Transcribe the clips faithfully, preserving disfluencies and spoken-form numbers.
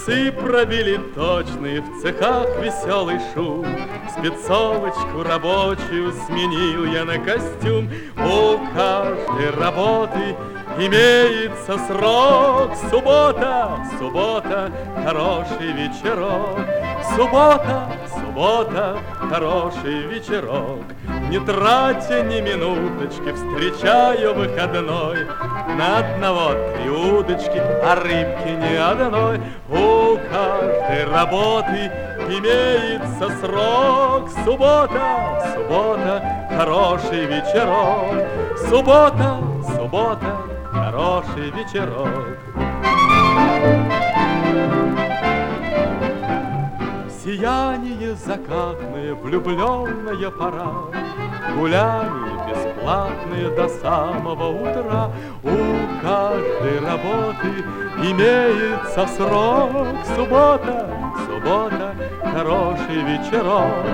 Часы пробили точный, в цехах веселый шум. Спецовочку рабочую сменил я на костюм. У каждой работы имеется срок. Суббота, суббота, хороший вечерок. Суббота, суббота, хороший вечерок. Не тратя ни минуточки, встречаю выходной. На одного три удочки, а рыбки ни одной. У каждой работы имеется срок. Суббота, суббота, хороший вечерок. Суббота, суббота, хороший вечерок. Сияние закатное, влюбленная пора, гуляние бесплатные до самого утра. У каждой работы имеется срок. Суббота, суббота, хороший вечерок.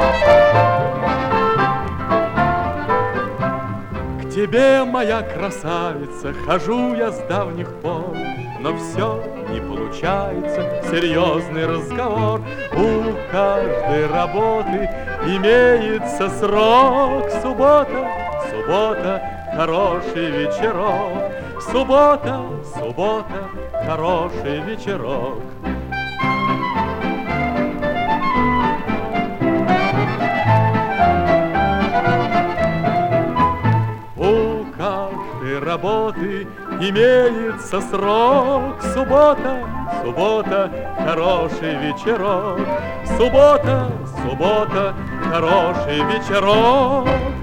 К тебе, моя красавица, хожу я с давних пор, но все не получается, серьезный разговор. У каждой работы имеется срок. Суббота, суббота, хороший вечерок. Суббота, суббота, хороший вечерок. У каждой работы имеется срок. Суббота, суббота, хороший вечерок. Суббота, суббота, хороший вечерок.